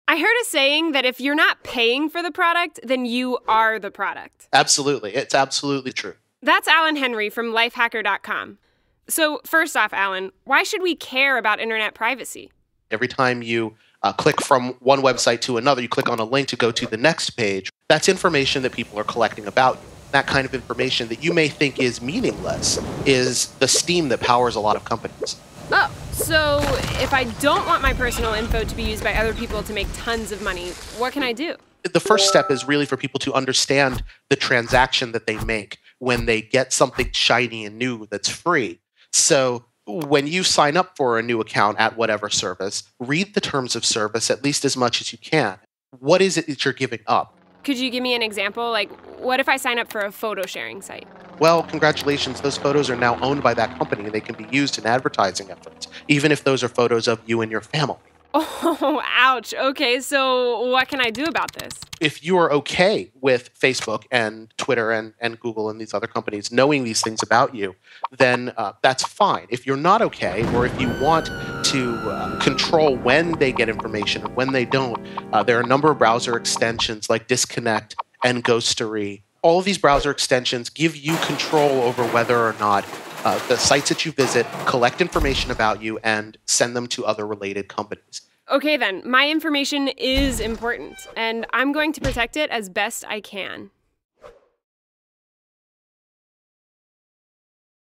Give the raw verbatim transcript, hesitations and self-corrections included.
I heard a saying that if you're not paying for the product, then you are the product. Absolutely. It's absolutely true. That's Alan Henry from lifehacker dot com. So first off, Alan, why should we care about internet privacy? Every time you uh, click from one website to another, you click on a link to go to the next page, that's information that people are collecting about you. That kind of information that you may think is meaningless is the steam that powers a lot of companies. Oh, so if I don't want my personal info to be used by other people to make tons of money, what can I do? The first step is really for people to understand the transaction that they make when they get something shiny and new that's free. So when you sign up for a new account at whatever service, read the terms of service at least as much as you can. What is it that you're giving up? Could you give me an example? Like, what if I sign up for a photo sharing site? Well, congratulations. Those photos are now owned by that company and they can be used in advertising efforts, even if those are photos of you and your family. Oh, ouch. Okay, so what can I do about this? If you are okay with Facebook and Twitter and, and Google and these other companies knowing these things about you, then uh, that's fine. If you're not okay, or if you want to uh, control when they get information and when they don't, uh, there are a number of browser extensions like Disconnect and Ghostery. All of these browser extensions give you control over whether or not uh, the sites that you visit collect information about you and send them to other related companies. Okay then, my information is important, and I'm going to protect it as best I can.